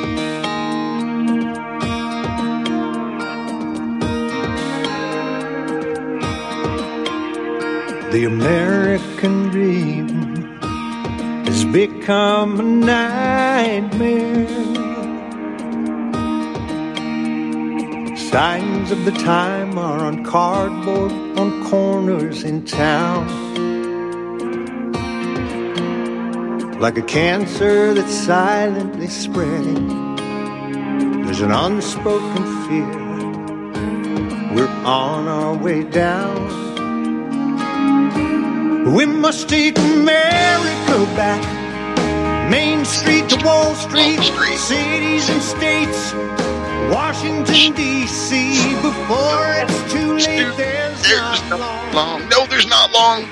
The American dream has become a nightmare. Signs of the time are on cardboard on corners in town. Like a cancer that's silently spreading, there's an unspoken fear. We're on our way down. We must take America back. Main Street to Wall Street, cities and states, Washington, D.C. Before it's too late, there's not long. No, there's not long.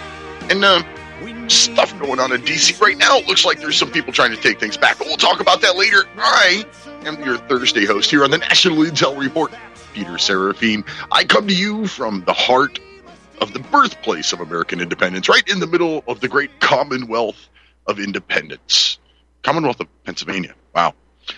And stuff going on in D.C. right now. It looks like there's some people trying to take things back. But we'll talk about that later. I am your Thursday host here on the National Intel Report, Peter Serafine. I come to you from the heart of the birthplace of American independence, right in the middle of the great Commonwealth of Independence. Commonwealth of Pennsylvania. Wow.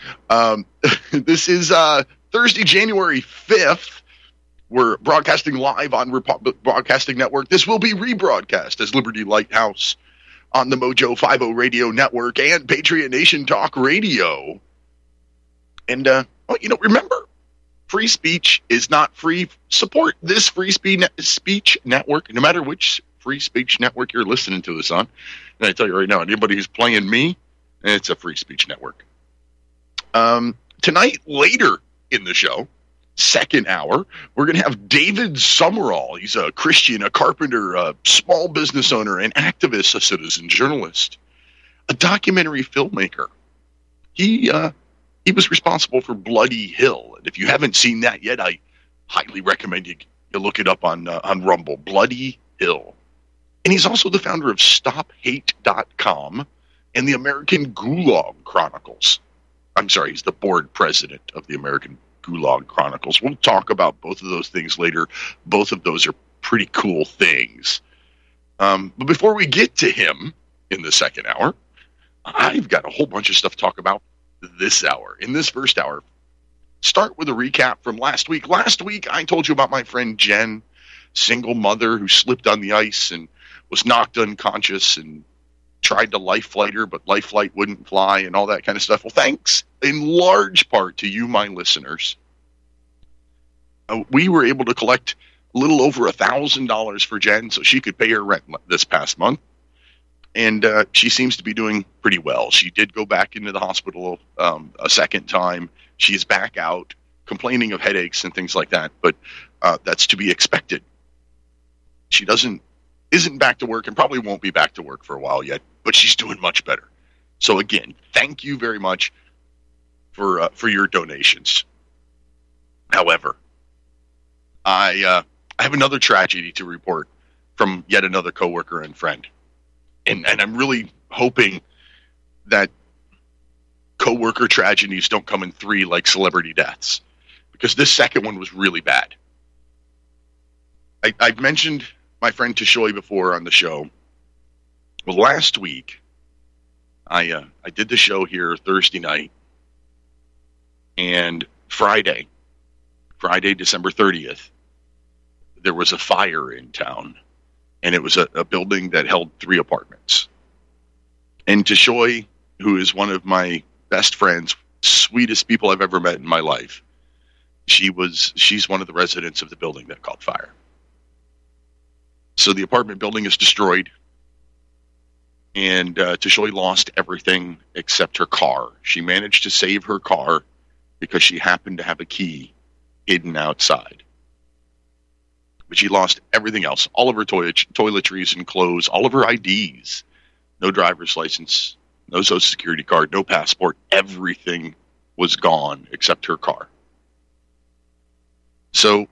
This is Thursday, January 5th. We're broadcasting live on Republic Broadcasting Network. This will be rebroadcast as Liberty Lighthouse on the Mojo 50 Radio Network and Patriot Nation Talk Radio. And, remember, free speech is not free. Support this free speech network, no matter which free speech network you're listening to this on. And I tell you right now, anybody who's playing me, it's a free speech network. Tonight, later in the show, second hour, we're going to have David Summerall. He's a Christian, a carpenter, a small business owner, an activist, a citizen journalist, a documentary filmmaker. He was responsible for Bloody Hill. And if you haven't seen that yet, I highly recommend you look it up on Rumble, Bloody Hill. And he's also the founder of StopHate.com and the American Gulag Chronicles. I'm sorry, he's the board president of the American Gulag Chronicles. We'll talk about both of those things later. Both of those are pretty cool things. But before we get to him in the second hour, I've got a whole bunch of stuff to talk about this hour. In this first hour, start with a recap from last week. Last week, I told you about my friend Jen, single mother who slipped on the ice and was knocked unconscious and tried to life flight her, but life flight wouldn't fly and all that kind of stuff. Well, thanks in large part to you, my listeners. We were able to collect a little over $1,000 for Jen so she could pay her rent this past month. And she seems to be doing pretty well. She did go back into the hospital a second time. She is back out complaining of headaches and things like that, but that's to be expected. She isn't back to work and probably won't be back to work for a while yet, but she's doing much better. So again, thank you very much for your donations. However, I have another tragedy to report from yet another coworker and friend. And I'm really hoping that coworker tragedies don't come in three like celebrity deaths, because this second one was really bad. I've mentioned my friend Tashoy before on the show. Well, last week, I did the show here Thursday night, and Friday, December 30th, there was a fire in town, and it was a building that held 3 apartments. And Tashoy, who is one of my best friends, sweetest people I've ever met in my life, she's one of the residents of the building that caught fire. So the apartment building is destroyed, and Tashoy lost everything except her car. She managed to save her car because she happened to have a key hidden outside. But she lost everything else, all of her toiletries and clothes, all of her IDs, no driver's license, no social security card, no passport. Everything was gone except her car. So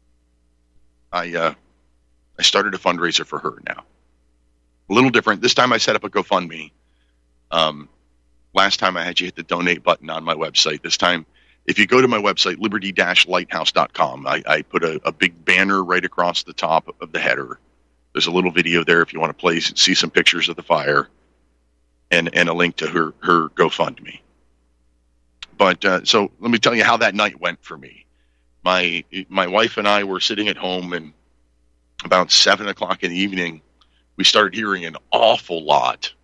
I started a fundraiser for her now. A little different. This time I set up a GoFundMe. Last time I had you hit the donate button on my website. This time, if you go to my website, liberty-lighthouse.com, I put a big banner right across the top of the header. There's a little video there if you want to see some pictures of the fire, and a link to her GoFundMe. But so let me tell you how that night went for me. My wife and I were sitting at home, and about 7 o'clock in the evening, we started hearing an awful lot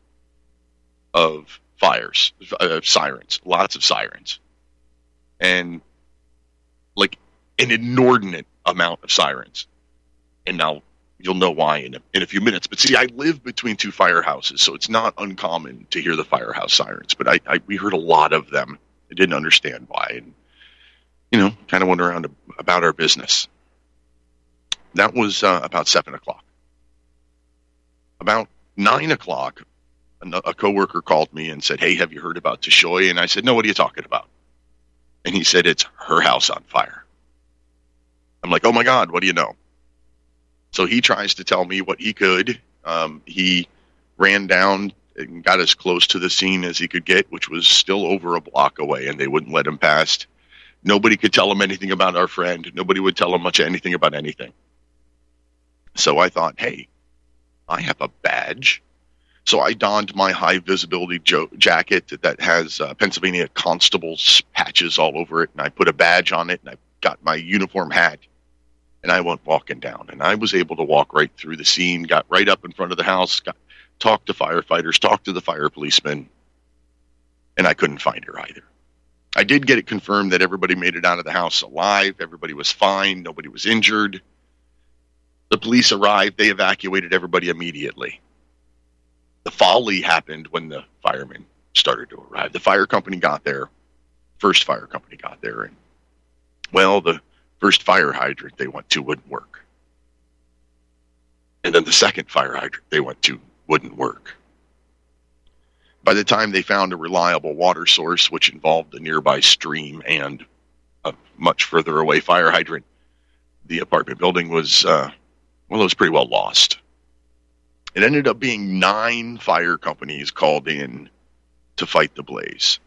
of fires, sirens, lots of sirens, and like an inordinate amount of sirens. And now you'll know why in a few minutes. But see, I live between two firehouses, so it's not uncommon to hear the firehouse sirens. But we heard a lot of them. I didn't understand why, and kind of went around about our business. That was about 7 o'clock. About 9 o'clock, a coworker called me and said, "Hey, have you heard about Tashoy?" And I said, "No, what are you talking about?" And he said, "It's her house on fire." I'm like, "Oh my God, what do you know?" So he tries to tell me what he could. He ran down and got as close to the scene as he could get, which was still over a block away, and they wouldn't let him past. Nobody could tell him anything about our friend. Nobody would tell him much anything about anything. So I thought, hey, I have a badge. So I donned my high visibility jacket that has Pennsylvania Constable's patches all over it, and I put a badge on it, and I got my uniform hat, and I went walking down. And I was able to walk right through the scene, got right up in front of the house, talked to firefighters, talked to the fire policeman, and I couldn't find her either. I did get it confirmed that everybody made it out of the house alive. Everybody was fine. Nobody was injured. The police arrived. They evacuated everybody immediately. The folly happened when the firemen started to arrive. The fire company got there. First fire company got there. And, well, the first fire hydrant they went to wouldn't work. And then the second fire hydrant they went to wouldn't work. By the time they found a reliable water source, which involved a nearby stream and a much further away fire hydrant, the apartment building was, it was pretty well lost. It ended up being 9 fire companies called in to fight the blaze.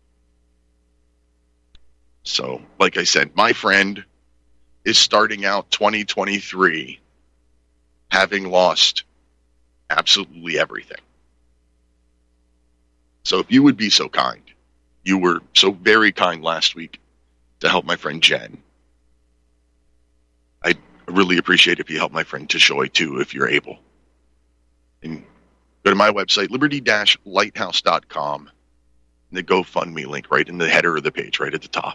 So, like I said, my friend is starting out 2023 having lost absolutely everything. So if you would be so kind, you were so very kind last week to help my friend Jen. I'd really appreciate if you help my friend Tashoy too, if you're able. And go to my website, liberty-lighthouse.com, and the GoFundMe link right in the header of the page, right at the top.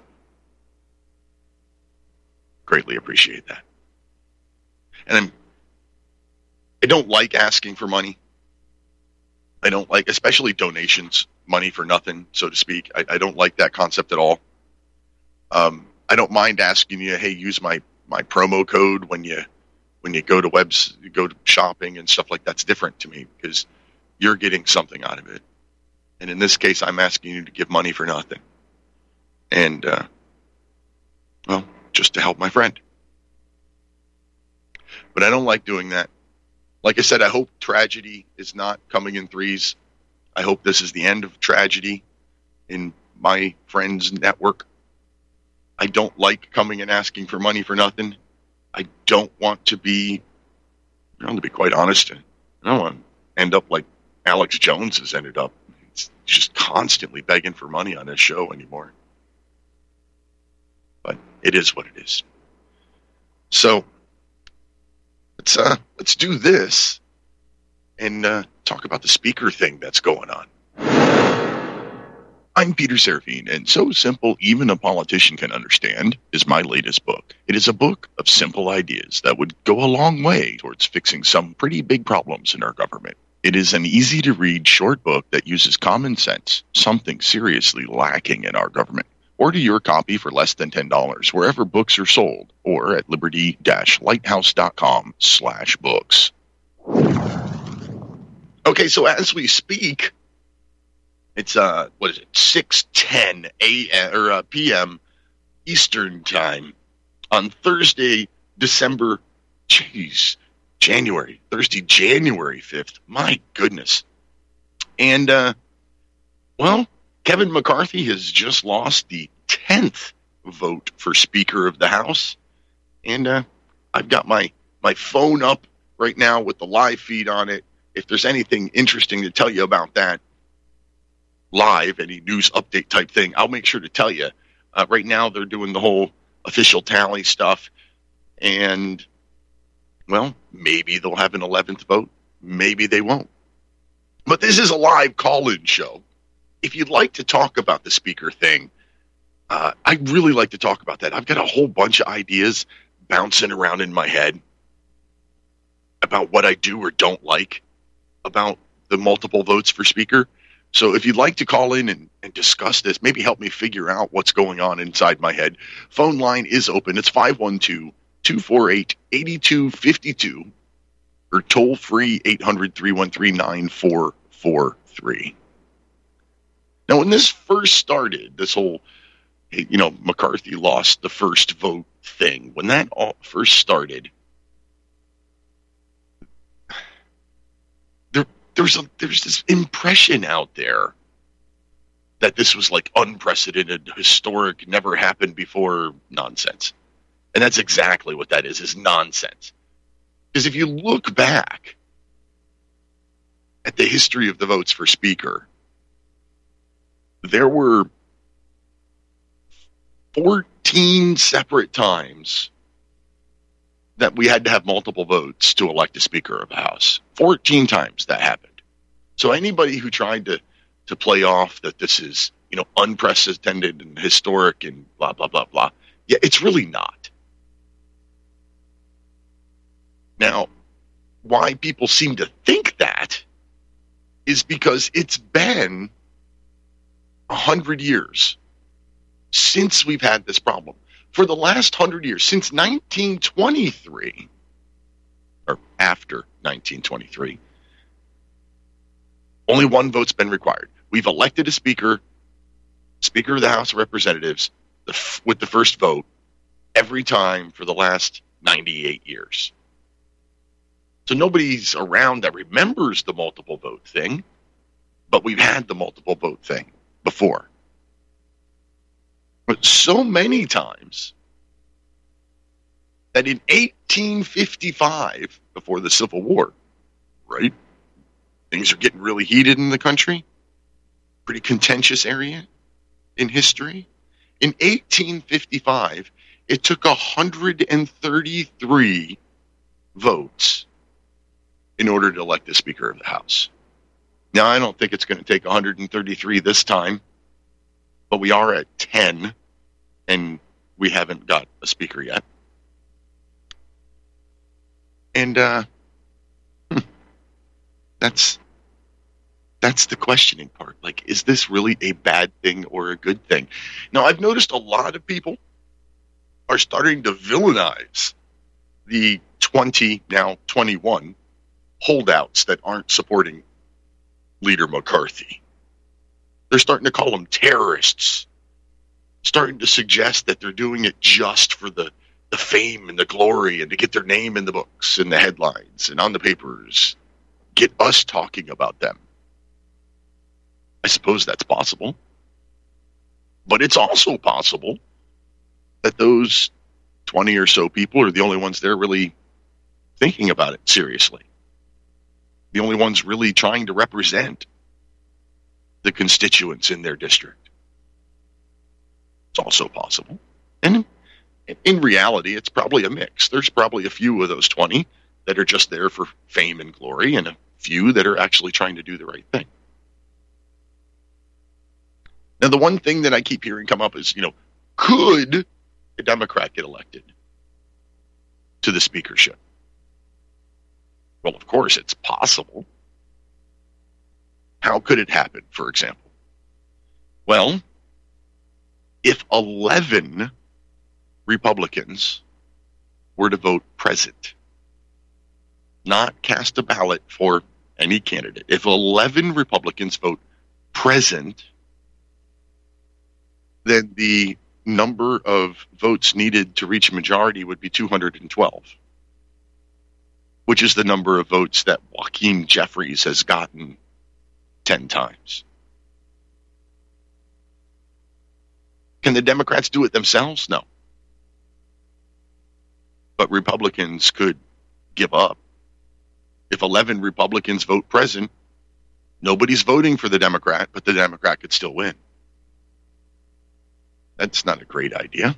Greatly appreciate that. And I don't like asking for money. I don't like, especially donations, money for nothing, so to speak. I don't like that concept at all. I don't mind asking you, hey, use my promo code when you go to shopping and stuff like that's different to me because you're getting something out of it. And in this case, I'm asking you to give money for nothing. And, just to help my friend. But I don't like doing that. Like I said, I hope tragedy is not coming in threes. I hope this is the end of tragedy in my friend's network. I don't like coming and asking for money for nothing. I don't want to be, to be quite honest, I don't want to end up like Alex Jones has ended up. It's just constantly begging for money on his show anymore. But it is what it is. So let's do this and talk about the speaker thing that's going on. I'm Peter Serafine, and So Simple Even a Politician Can Understand is my latest book. It is a book of simple ideas that would go a long way towards fixing some pretty big problems in our government. It is an easy-to-read short book that uses common sense, something seriously lacking in our government. Order your copy for less than $10 wherever books are sold or at liberty-lighthouse.com/books. Okay, so as we speak, it's 6:10 a.m. or p.m. Eastern time on Thursday, January 5th. My goodness. And Kevin McCarthy has just lost the 10th vote for Speaker of the House. And I've got my phone up right now with the live feed on it. If there's anything interesting to tell you about that, live, any news update type thing, I'll make sure to tell you. Right now, they're doing the whole official tally stuff. And, well, maybe they'll have an 11th vote. Maybe they won't. But this is a live call-in show. If you'd like to talk about the speaker thing, I'd really like to talk about that. I've got a whole bunch of ideas bouncing around in my head about what I do or don't like about the multiple votes for speaker. So if you'd like to call in and discuss this, maybe help me figure out what's going on inside my head, phone line is open. It's 512-248-8252 or toll free 800-313-9443. Now, when this first started, this whole, McCarthy lost the first vote thing, when that all first started, there's this impression out there that this was like unprecedented, historic, never happened before nonsense. And that's exactly what that is nonsense. Because if you look back at the history of the votes for speaker, there were 14 separate times that we had to have multiple votes to elect a Speaker of the House. 14 times that happened. So anybody who tried to play off that this is, unprecedented and historic and blah, blah, blah, blah, yeah, it's really not. Now, why people seem to think that is because it's been 100 years since we've had this problem. For the last 100 years, since 1923, or after 1923, only one vote's been required. We've elected a Speaker of the House of Representatives, with the first vote every time for the last 98 years. So nobody's around that remembers the multiple vote thing, but we've had the multiple vote thing before. But so many times that in 1855, before the Civil War, right? Things are getting really heated in the country. Pretty contentious area in history. In 1855, it took 133 votes in order to elect the Speaker of the House. Now, I don't think it's going to take 133 this time, but we are at 10, and we haven't got a Speaker yet. And that's the questioning part. Like, is this really a bad thing or a good thing? Now, I've noticed a lot of people are starting to villainize the 20, now 21, holdouts that aren't supporting Leader McCarthy. They're starting to call them terrorists, starting to suggest that they're doing it just for the fame and the glory and to get their name in the books and the headlines and on the papers, get us talking about them. I suppose that's possible. But it's also possible that those 20 or so people are the only ones there really thinking about it seriously. The only ones really trying to represent the constituents in their district. It's also possible. And in reality, it's probably a mix. There's probably a few of those 20 that are just there for fame and glory, and a few that are actually trying to do the right thing. Now, the one thing that I keep hearing come up is, could a Democrat get elected to the speakership? Well, of course, it's possible. How could it happen, for example? Well, if 11 Republicans were to vote present, not cast a ballot for any candidate, if 11 Republicans vote present, then the number of votes needed to reach a majority would be 212, which is the number of votes that Joaquin Jeffries has gotten 10 times. Can the Democrats do it themselves? No. But Republicans could give up. If 11 Republicans vote present, Nobody's voting for the Democrat, but the Democrat could still win. That's not a great idea.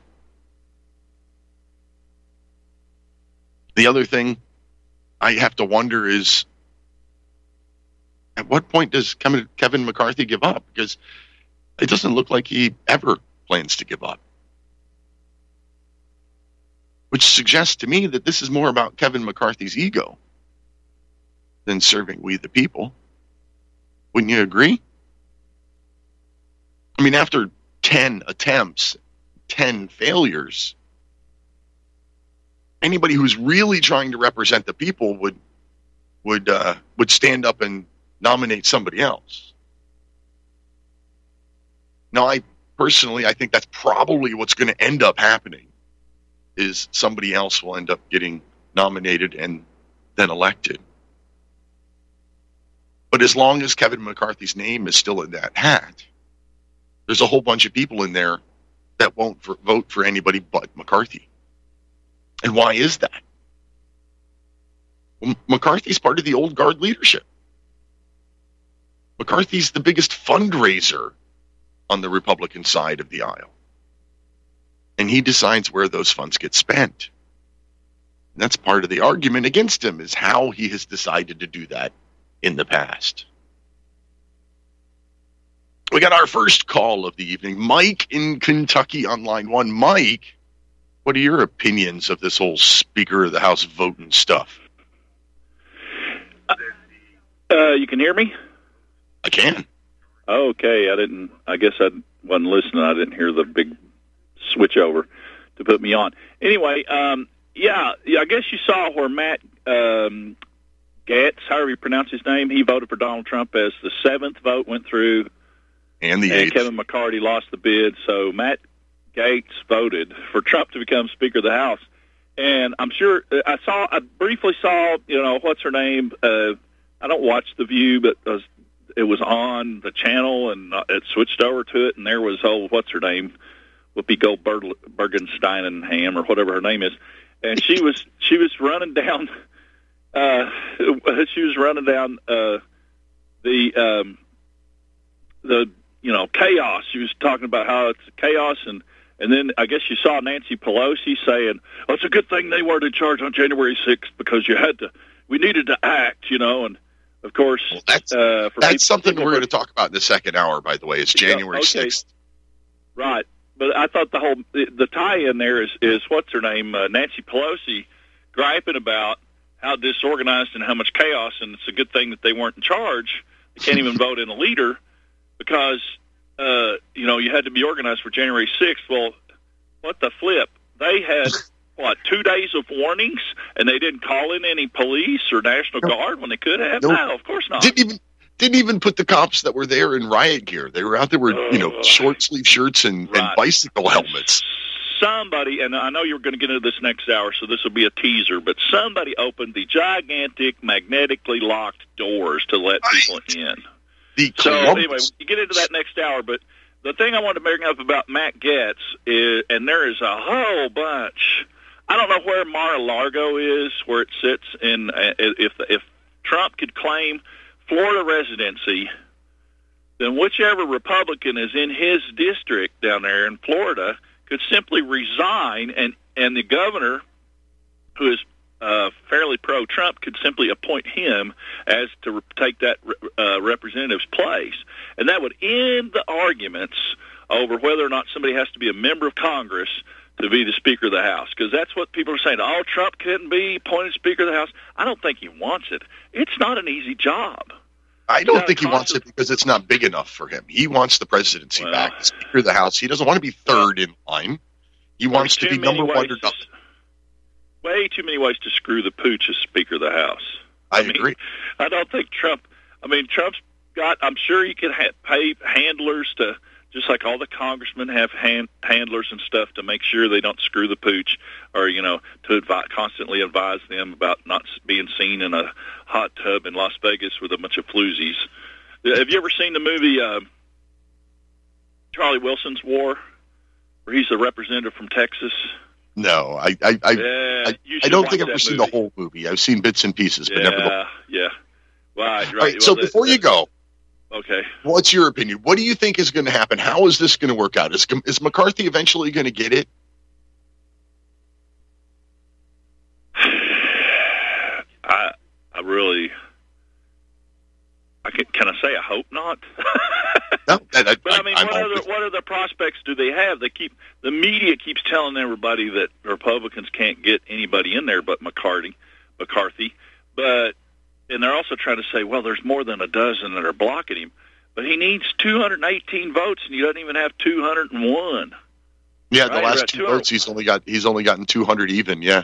The other thing I have to wonder is, at what point does Kevin McCarthy give up? Because it doesn't look like he ever plans to give up. Which suggests to me that this is more about Kevin McCarthy's ego than serving we the people. Wouldn't you agree? I mean, after 10 attempts, 10 failures, anybody who's really trying to represent the people would stand up and nominate somebody else. Now, I think that's probably what's going to end up happening, is somebody else will end up getting nominated and then elected. But as long as Kevin McCarthy's name is still in that hat, there's a whole bunch of people in there that won't vote for anybody but McCarthy. And why is that? Well, McCarthy's part of the old guard leadership. McCarthy's the biggest fundraiser on the Republican side of the aisle. And he decides where those funds get spent. And that's part of the argument against him, is how he has decided to do that in the past. We got our first call of the evening. Mike in Kentucky on line 1. Mike, what are your opinions of this whole Speaker of the House voting stuff? You can hear me? I can. Okay, I guess I wasn't listening. I didn't hear the big switch over to put me on. Anyway, I guess you saw where Matt Gaetz, however you pronounce his name, he voted for Donald Trump as the 7th vote went through. And the 8th. Kevin McCarthy lost the bid, so Matt Gaetz voted for Trump to become Speaker of the House. And I'm sure I briefly saw, what's her name? I don't watch The View, but it was on the channel, and it switched over to it, and there was, what's her name? Whoopi Goldbergenstein or whatever her name is. And she was running down, the chaos. She was talking about how it's chaos, and then I guess you saw Nancy Pelosi saying, it's a good thing they weren't in charge on January 6th because we needed to act, and of course, that's something we're going to talk about in the second hour, by the way. It's January 6th. Right. But I thought the tie-in there is what's her name, Nancy Pelosi, griping about how disorganized and how much chaos, and it's a good thing that they weren't in charge. They can't even vote in a leader because, you had to be organized for January 6th. Well, what the flip? They had, 2 days of warnings, and they didn't call in any police or National Guard when they could have? Nope. No, of course not. Didn't even put the cops that were there in riot gear. They were out there with, short sleeve shirts and bicycle helmets. Somebody, and I know you're going to get into this next hour, so this will be a teaser, but somebody opened the gigantic magnetically locked doors to let people in. Anyway, you get into that next hour, but the thing I wanted to bring up about Matt Gaetz is, and there is a whole bunch. I don't know where Mar-a-Lago is, where it sits in. If Trump could claim Florida residency, then whichever Republican is in his district down there in Florida could simply resign, and the governor, who is fairly pro-Trump, could simply appoint him as to take that representative's place. And that would end the arguments over whether or not somebody has to be a member of Congress to be the Speaker of the House, because that's what people are saying. Trump couldn't be appointed Speaker of the House. I don't think he wants it. It's not an easy job. I don't think he wants it because it's not big enough for him. He wants the presidency back, the Speaker of the House. He doesn't want to be third in line. He wants to be number one or nothing. Way too many ways to screw the pooch as Speaker of the House. I agree. I don't think Trump's got, I'm sure he could pay handlers to, just like all the congressmen have handlers and stuff to make sure they don't screw the pooch, or, to constantly advise them about not being seen in a hot tub in Las Vegas with a bunch of floozies. Have you ever seen the movie Charlie Wilson's War, where he's a representative from Texas? No, I don't think I've ever seen the whole movie. I've seen bits and pieces, but never the whole. Yeah. Right. All right, so before you go, Okay. What's your opinion? What do you think is going to happen? How is this going to work out? Is McCarthy eventually going to get it? Can I say I hope not? No, but I mean, what other prospects do they have? The media keeps telling everybody that Republicans can't get anybody in there but McCarthy, and they're also trying to say, well, there's more than a dozen that are blocking him, but he needs 218 votes, and he doesn't even have 201. Yeah, right? The last 2 votes, he's only gotten 200 even. Yeah.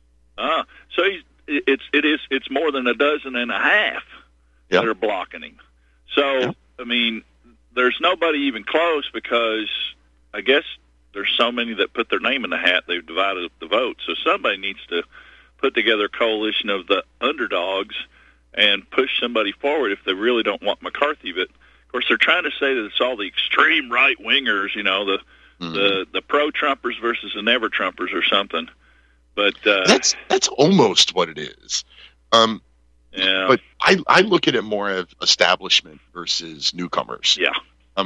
So it's more than a dozen and a half that are blocking him. So I mean, there's nobody even close because I guess there's so many that put their name in the hat. They've divided up the vote. So somebody needs to put together a coalition of the underdogs and push somebody forward if they really don't want McCarthy. But of course, they're trying to say that it's all the extreme right wingers, the pro-Trumpers versus the never-Trumpers or something. But that's almost what it is. Yeah. But I look at it more of establishment versus newcomers. Yeah.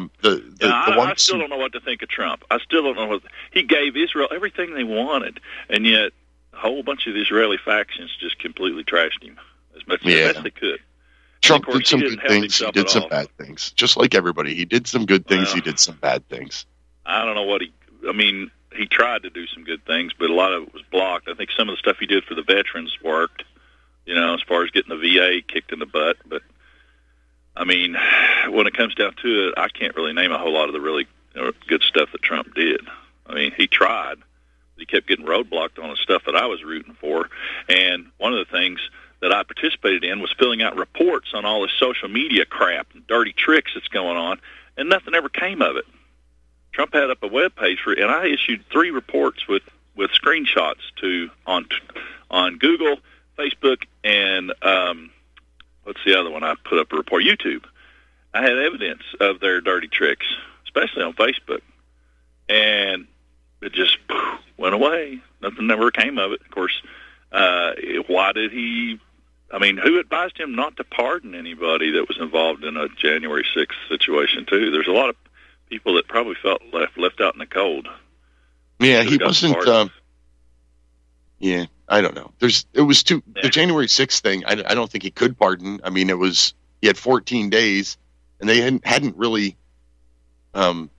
I still don't know what to think of Trump. I still don't know he gave Israel everything they wanted, and yet a whole bunch of the Israeli factions just completely trashed him as much as they could. Trump did some good things. He did some bad things, just like everybody. He did some good things. He did some bad things. I don't know he tried to do some good things, but a lot of it was blocked. I think some of the stuff he did for the veterans worked. As far as getting the VA kicked in the butt. But, I mean, when it comes down to it, I can't really name a whole lot of the really good stuff that Trump did. I mean, he tried. He kept getting roadblocked on the stuff that I was rooting for. And one of the things that I participated in was filling out reports on all this social media crap and dirty tricks that's going on, and nothing ever came of it. Trump had up a webpage and I issued 3 reports with screenshots on Google, Facebook, and what's the other one? I put up a report. YouTube. I had evidence of their dirty tricks, especially on Facebook, and it just went away. Nothing ever came of it. Of course, why did he? I mean, who advised him not to pardon anybody that was involved in a January 6th situation too? There's a lot of people that probably felt left out in the cold. Yeah, he wasn't. Yeah, I don't know. The January 6th thing. I don't think he could pardon. I mean, he had 14 days, and they hadn't really. People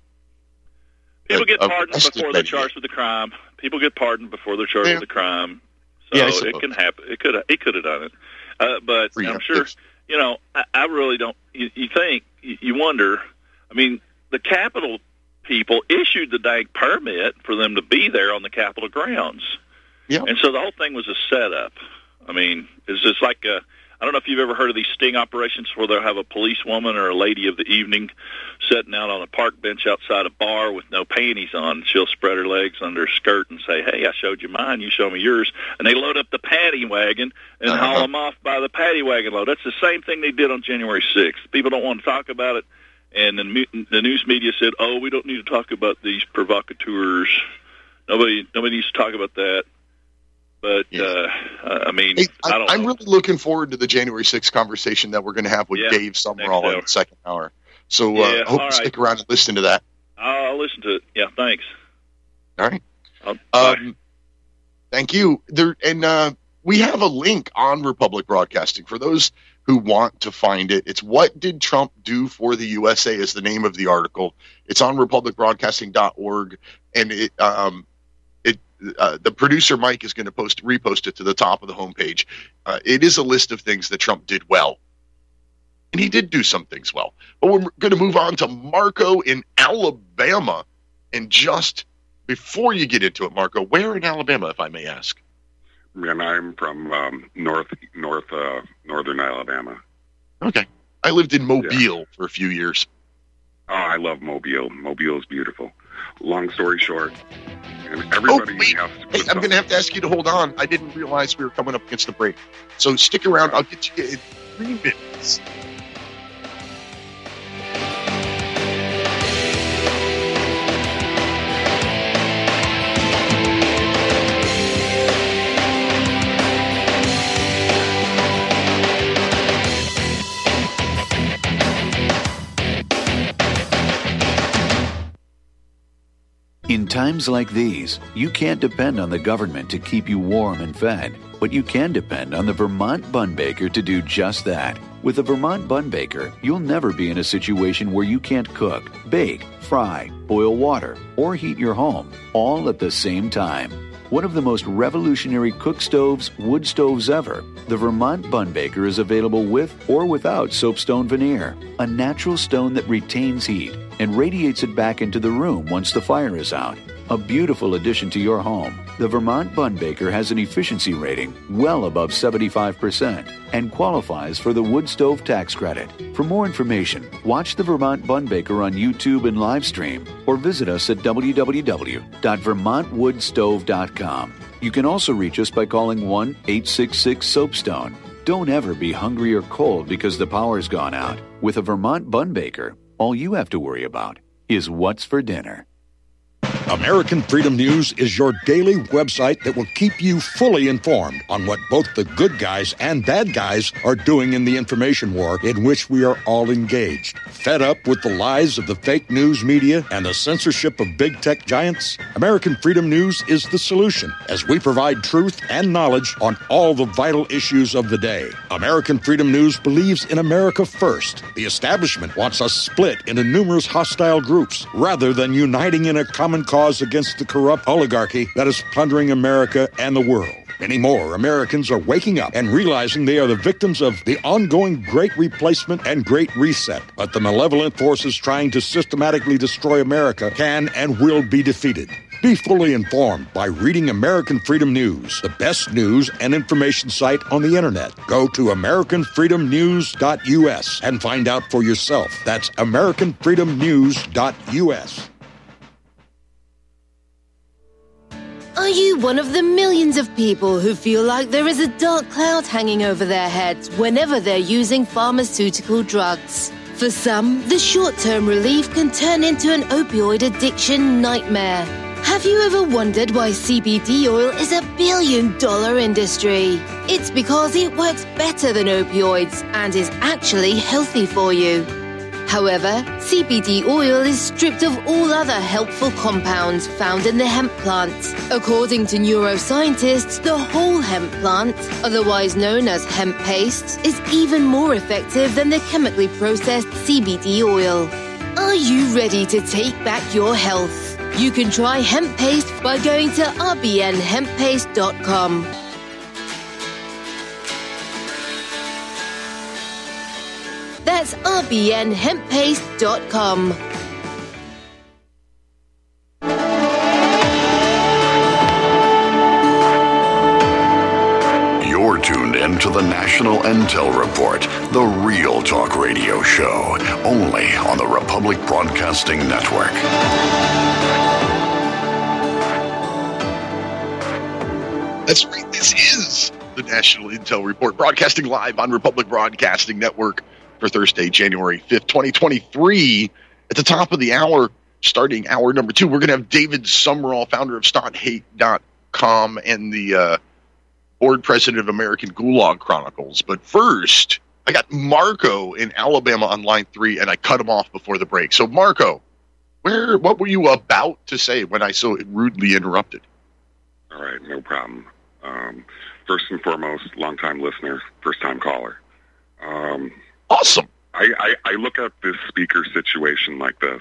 get pardoned before they're charged with the crime. People get pardoned before they're charged with the crime. So it can happen. He could have done it, but I'm sure. I really don't. You wonder. I mean, the Capitol people issued the dang permit for them to be there on the Capitol grounds. Yeah. And so the whole thing was a setup. I mean, it's just like I don't know if you've ever heard of these sting operations where they'll have a policewoman or a lady of the evening sitting out on a park bench outside a bar with no panties on. She'll spread her legs under her skirt and say, hey, I showed you mine, you show me yours. And they load up the paddy wagon and haul them off by the paddy wagon load. That's the same thing they did on January 6th. People don't want to talk about it. And the news media said, oh, we don't need to talk about these provocateurs. Nobody needs to talk about that. But, I mean, I don't know. I'm really looking forward to the January 6th conversation that we're going to have with Dave Summerall in the second hour. So I hope you stick around and listen to that. I'll listen to it. Yeah, thanks. All right. Thank you. We have a link on Republic Broadcasting for those who want to find it. It's What Did Trump Do for the USA is the name of the article. It's on republicbroadcasting.org, and the producer Mike is going to repost it to the top of the homepage. It is a list of things that Trump did well, and he did do some things well. But we're going to move on to Marco in Alabama. And just before you get into it, Marco, where in Alabama, if I may ask? And I'm from northern Alabama. Okay, I lived in Mobile for a few years. Oh, I love Mobile. Mobile is beautiful. Long story short, and everybody has to. Hey, I'm going to have to ask you to hold on. I didn't realize we were coming up against the break. So stick around. I'll get you in 3 minutes. In times like these, you can't depend on the government to keep you warm and fed, but you can depend on the Vermont Bun Baker to do just that. With the Vermont Bun Baker, you'll never be in a situation where you can't cook, bake, fry, boil water, or heat your home, all at the same time. One of the most revolutionary cook stoves, wood stoves ever, the Vermont Bun Baker is available with or without soapstone veneer, a natural stone that retains heat and radiates it back into the room once the fire is out. A beautiful addition to your home, the Vermont Bun Baker has an efficiency rating well above 75% and qualifies for the wood stove tax credit. For more information, watch the Vermont Bun Baker on YouTube and live stream or visit us at www.vermontwoodstove.com. You can also reach us by calling 1-866-SOAPSTONE. Don't ever be hungry or cold because the power's gone out. With a Vermont Bun Baker, all you have to worry about is what's for dinner. American Freedom News is your daily website that will keep you fully informed on what both the good guys and bad guys are doing in the information war in which we are all engaged. Fed up with the lies of the fake news media and the censorship of big tech giants? American Freedom News is the solution, as we provide truth and knowledge on all the vital issues of the day. American Freedom News believes in America first. The establishment wants us split into numerous hostile groups rather than uniting in a common cause against the corrupt oligarchy that is plundering America and the world. Many more Americans are waking up and realizing they are the victims of the ongoing Great Replacement and Great Reset. But the malevolent forces trying to systematically destroy America can and will be defeated. Be fully informed by reading American Freedom News, the best news and information site on the internet. Go to AmericanFreedomNews.us and find out for yourself. That's AmericanFreedomNews.us. Are you one of the millions of people who feel like there is a dark cloud hanging over their heads whenever they're using pharmaceutical drugs? For some, the short-term relief can turn into an opioid addiction nightmare. Have you ever wondered why CBD oil is a billion-dollar industry? It's because it works better than opioids and is actually healthy for you. However, CBD oil is stripped of all other helpful compounds found in the hemp plant. According to neuroscientists, the whole hemp plant, otherwise known as hemp paste, is even more effective than the chemically processed CBD oil. Are you ready to take back your health? You can try hemp paste by going to rbnhemppaste.com. That's rbnhemppaste.com. You're tuned in to the National Intel Report, the real talk radio show, only on the Republic Broadcasting Network. That's right. This is the National Intel Report, broadcasting live on Republic Broadcasting Network for Thursday, January 5th, 2023. At the top of the hour, starting hour number 2, we're going to have David Summerall, founder of StopHate.com and the board president of American Gulag Chronicles. But first, I got Marco in Alabama on line 3, and I cut him off before the break. So, Marco, what were you about to say when I so rudely interrupted? All right, no problem. First and foremost, long-time listener, first-time caller. Awesome. I look at this speaker situation like this.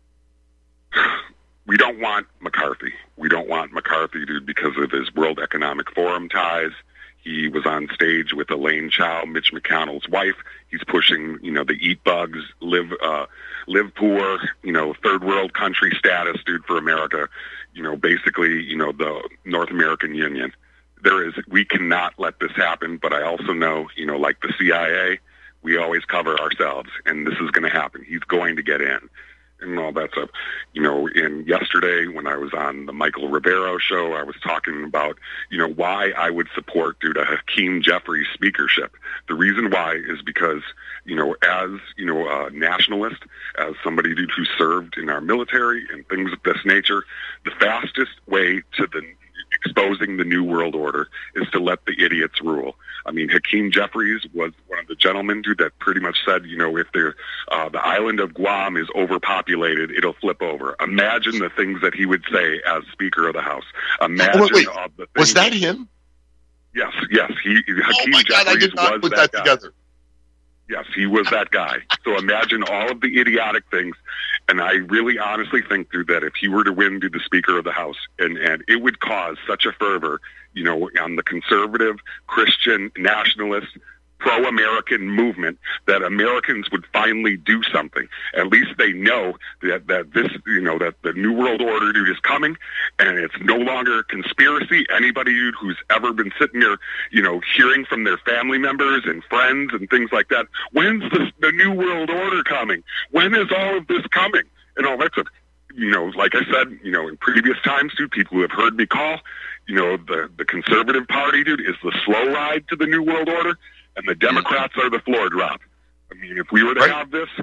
We don't want McCarthy. We don't want McCarthy because of his World Economic Forum ties. He was on stage with Elaine Chao, Mitch McConnell's wife. He's pushing, the eat bugs, live poor, third world country status, dude, for America. Basically, the North American Union. We cannot let this happen, but I also know, like the CIA, we always cover ourselves, and this is going to happen. He's going to get in, and all that stuff. And yesterday when I was on the Michael Rivero show, I was talking about, why I would support, a Hakeem Jeffries speakership. The reason why is because, as, a nationalist, as somebody who served in our military and things of this nature, the fastest way to the exposing the New World Order is to let the idiots rule. I mean, Hakeem Jeffries was one of the gentlemen, dude, that pretty much said, if the island of Guam is overpopulated, it'll flip over. Imagine the things that he would say as Speaker of the House. Imagine wait. All the things. Was that him? Yes. Hakeem Jeffries I did not put that together. Yes, he was that guy. So imagine all of the idiotic things. And I really honestly think, dude, that if he were to win to the Speaker of the House, and it would cause such a fervor, on the conservative, Christian, nationalist, pro-American movement, that Americans would finally do something. At least they know that this, that the New World Order, dude, is coming, and it's no longer a conspiracy. Anybody, dude, who's ever been sitting there, hearing from their family members and friends and things like that, when's the New World Order coming? When is all of this coming? And all that stuff. Like I said, in previous times, dude, people who have heard me call, the Conservative Party, dude, is the slow ride to the New World Order, and the Democrats are the floor drop. I mean, if we were to have this,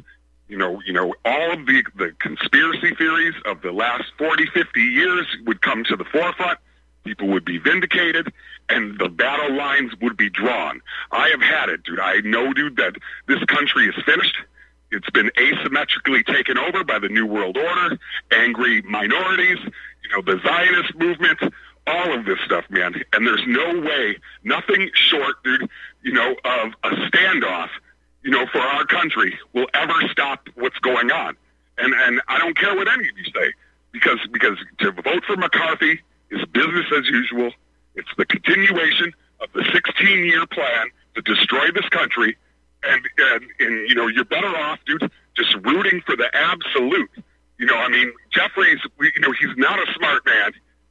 all of the conspiracy theories of the last 40, 50 years would come to the forefront. People would be vindicated, and the battle lines would be drawn. I have had it, dude. I know, dude, that this country is finished. It's been asymmetrically taken over by the New World Order, angry minorities, the Zionist movement, all of this stuff, man. And there's no way, nothing short, dude, of a standoff, for our country will ever stop what's going on. And I don't care what any of you say, because to vote for McCarthy is business as usual. It's the continuation of the 16-year plan to destroy this country. And you're better off, dude, just rooting for the absolute. Jeffries, he's not a smart man.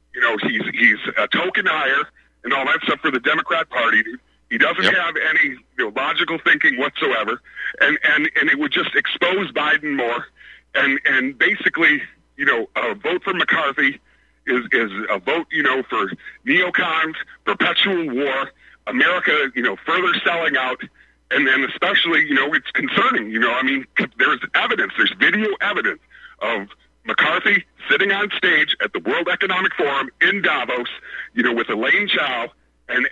He's a token hire and all that stuff for the Democrat Party, dude. He doesn't have any logical thinking whatsoever, and it would just expose Biden more. And basically, a vote for McCarthy is a vote, for neocons, perpetual war, America, further selling out. And then especially, it's concerning, there's evidence, there's video evidence of McCarthy sitting on stage at the World Economic Forum in Davos, with Elaine Chao. And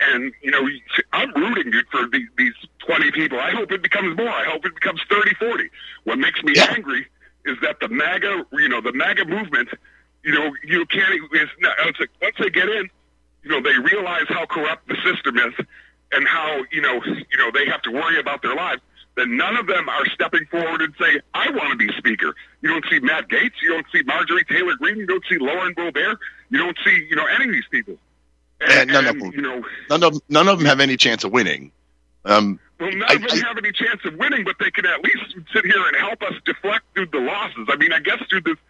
I'm rooting, dude, for these 20 people. I hope it becomes more. I hope it becomes 30, 40. What makes me angry is that the MAGA, the MAGA movement, you can't, it's like once they get in, they realize how corrupt the system is and how, they have to worry about their lives. Then none of them are stepping forward and saying, I want to be speaker. You don't see Matt Gaetz. You don't see Marjorie Taylor Greene. You don't see Lauren Boebert. You don't see, any of these people. And none of them have any chance of winning. None of them have any chance of winning, but they can at least sit here and help us deflect, dude, the losses. I mean, I guess, dude, this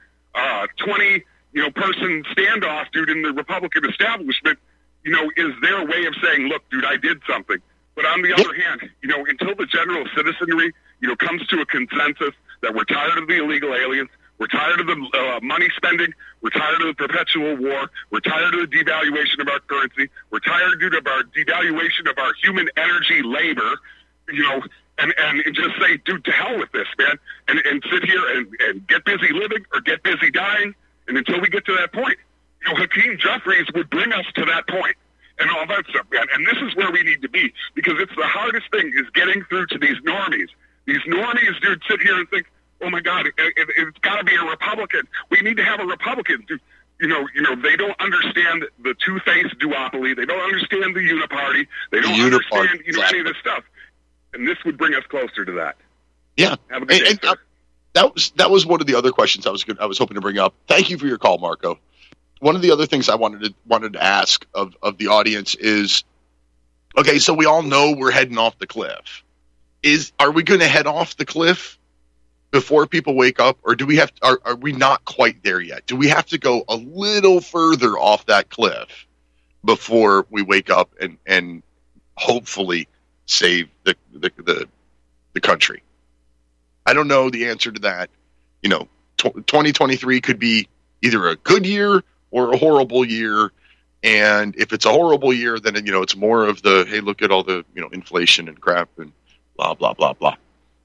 20, person standoff, dude, in the Republican establishment, is their way of saying, look, dude, I did something. But on the other hand, until the general citizenry, comes to a consensus that we're tired of the illegal aliens, we're tired of the money spending, we're tired of the perpetual war, we're tired of the devaluation of our currency, we're tired, dude, of our devaluation of our human energy labor, and just say, dude, to hell with this, man, and sit here and get busy living or get busy dying. And until we get to that point, Hakeem Jeffries would bring us to that point. And all that stuff, man. And this is where we need to be, because it's the hardest thing is getting through to these normies. These normies, dude, sit here and think, oh my God, it's got to be a Republican. We need to have a Republican. Dude, they don't understand the two-faced duopoly. They don't understand the uniparty. They don't understand, any of this stuff. And this would bring us closer to that. Yeah. Have a good day, sir. That was one of the other questions I was hoping to bring up. Thank you for your call, Marco. One of the other things I wanted to ask of the audience is, okay, so we all know we're heading off the cliff. Are we going to head off the cliff before people wake up, or do we have? Are we not quite there yet? Do we have to go a little further off that cliff before we wake up and hopefully save the country? I don't know the answer to that. 2023 could be either a good year or a horrible year. And if it's a horrible year, then, it's more of the, hey, look at all the, inflation and crap and blah, blah, blah, blah.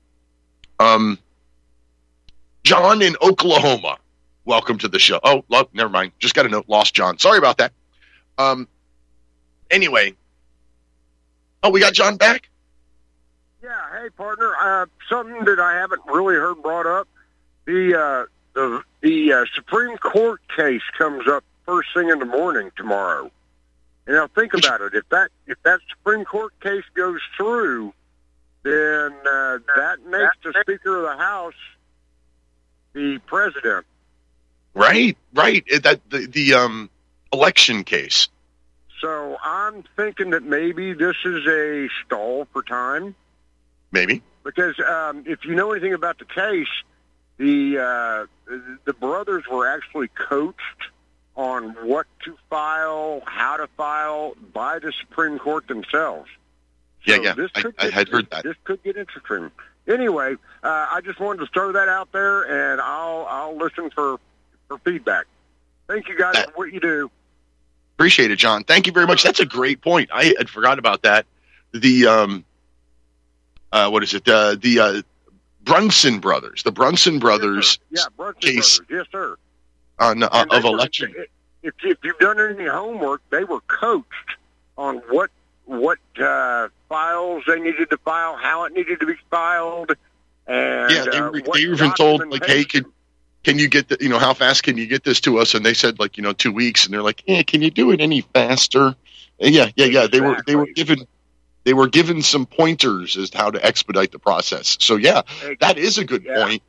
John in Oklahoma, welcome to the show. Oh, never mind. Just got a note. Lost John. Sorry about that. Anyway. Oh, we got John back? Yeah, hey, partner. Something that I haven't really heard brought up. The Supreme Court case comes up first thing in the morning tomorrow. And now think about it. If that Supreme Court case goes through, then that makes the Speaker of the House the president. Right. That the election case. So I'm thinking that maybe this is a stall for time. Maybe. Because if you know anything about the case, the brothers were actually coached on what to file, how to file by the Supreme Court themselves. So yeah. I had heard that. This could get interesting. Anyway, I just wanted to throw that out there, and I'll listen for feedback. Thank you guys for what you do. Appreciate it, John. Thank you very much. That's a great point. I had forgot about that. The what is it? The Brunson brothers. The Brunson brothers. Yes, Brunson case. Brothers. Yes, sir. Of election. If you've done any homework, they were coached on what files they needed to file, how it needed to be filed, and they were even told, like, hey, can you get how fast can you get this to us? And they said, 2 weeks, and they're like, can you do it any faster? Yeah. Exactly. They were given some pointers as to how to expedite the process. So yeah, that is a good point.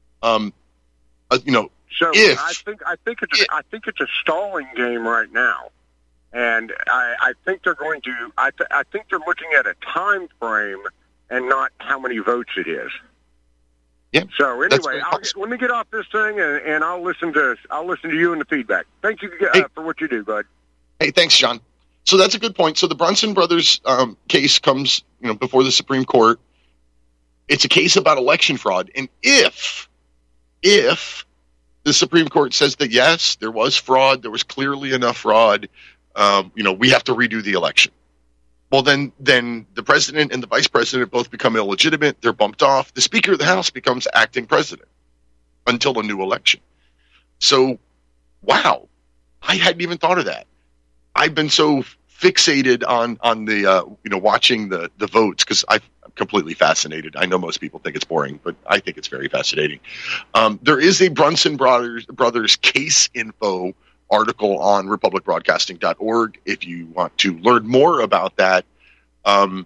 So I think it's a stalling game right now, and I think they're going to. I think they're looking at a time frame and not how many votes it is. Yeah. So anyway, let me get off this thing, and I'll listen to you and the feedback. Thank you for what you do, bud. Hey, thanks, John. So that's a good point. So the Brunson brothers case comes, before the Supreme Court. It's a case about election fraud, and if the Supreme Court says that yes, there was fraud, there was clearly enough fraud, we have to redo the election. Well, then the president and the vice president both become illegitimate. They're bumped off. The Speaker of the House becomes acting president until a new election. So, wow, I hadn't even thought of that. I've been so fixated on the watching the votes because I'm completely fascinated. I know most people think it's boring, but I think it's very fascinating. There is a Brunson brothers case info article on republicbroadcasting.org if you want to learn more about that. I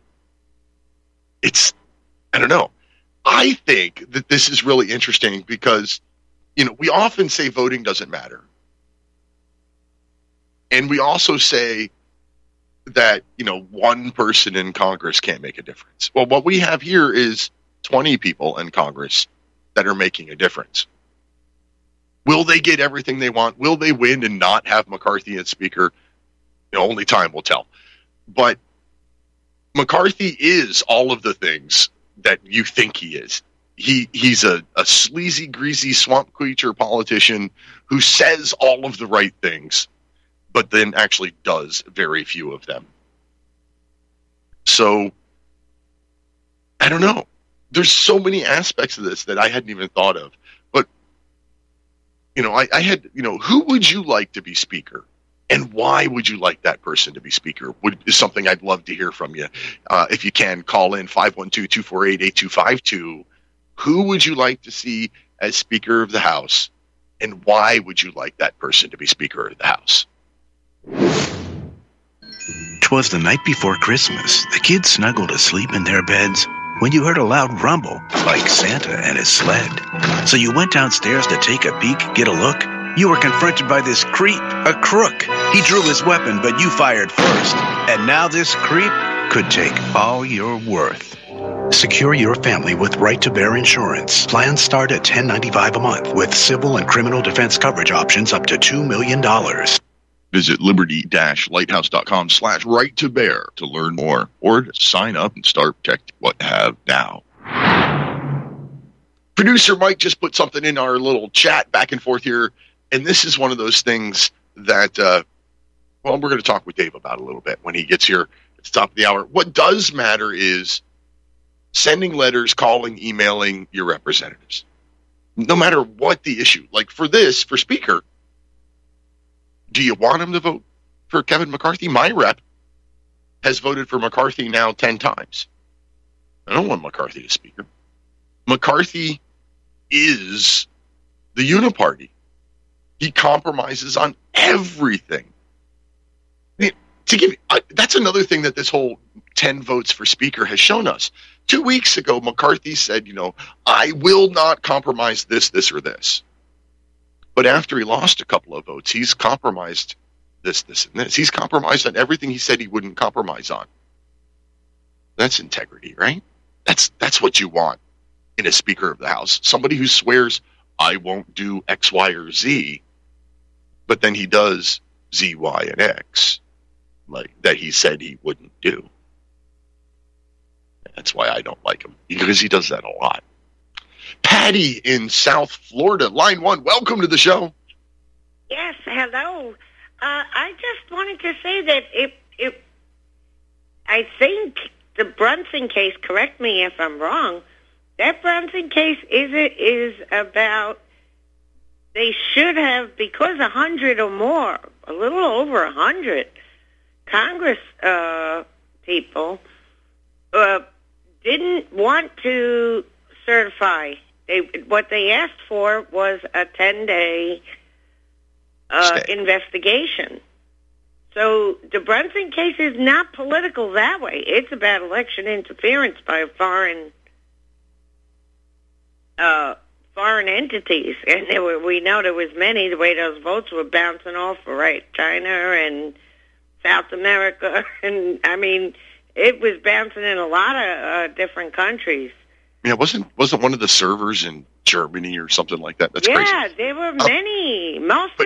don't know. I think that this is really interesting because, we often say voting doesn't matter. And we also say that, one person in Congress can't make a difference. Well, what we have here is 20 people in Congress that are making a difference. Will they get everything they want? Will they win and not have McCarthy as Speaker? Only time will tell. But McCarthy is all of the things that you think he is. He's a sleazy, greasy, swamp creature politician who says all of the right things, but then actually does very few of them. So, I don't know. There's so many aspects of this that I hadn't even thought of. But, I had, who would you like to be Speaker? And why would you like that person to be Speaker? Is something I'd love to hear from you. If you can, call in 512-248-8252. Who would you like to see as Speaker of the House? And why would you like that person to be Speaker of the House? 'Twas the night before Christmas. The kids snuggled asleep in their beds when you heard a loud rumble, like Santa and his sled. So you went downstairs to take a peek, get a look. You were confronted by this creep, a crook. He drew his weapon, but you fired first. And now this creep could take all you're worth. Secure your family with Right to Bear Insurance. Plans start at $10.95 a month with civil and criminal defense coverage options up to $2 million. Visit liberty-lighthouse.com/right-to-bear to learn more or to sign up and start protecting what you have now. Producer Mike just put something in our little chat back and forth here, and this is one of those things that, we're going to talk with Dave about a little bit when he gets here at the top of the hour. What does matter is sending letters, calling, emailing your representatives. No matter what the issue. Like for Speaker, do you want them to vote for Kevin McCarthy. My rep has voted for McCarthy now 10 times. I don't want McCarthy as Speaker. McCarthy is the uniparty. He compromises on everything. That's another thing that this whole 10 votes for Speaker has shown us. 2 weeks ago, McCarthy said, I will not compromise this, or this. But after he lost a couple of votes, he's compromised this, and this. He's compromised on everything he said he wouldn't compromise on. That's integrity, right? That's what you want in a Speaker of the House. Somebody who swears, I won't do X, Y, or Z, but then he does Z, Y, and X, like that he said he wouldn't do. That's why I don't like him, because he does that a lot. Patty in South Florida, line 1, welcome to the show. Yes, hello. I just wanted to say that I think the Brunson case, correct me if I'm wrong, that Brunson case is about, they should have, because 100 or more, a little over 100 Congress people didn't want to certify. What they asked for was a 10-day investigation. So the Brunson case is not political that way. It's about election interference by foreign entities. And we know there was many, the way those votes were bouncing off, right? China and South America. And, I mean, it was bouncing in a lot of different countries. Yeah, wasn't one of the servers in Germany or something like that? That's crazy. Yeah, there were many.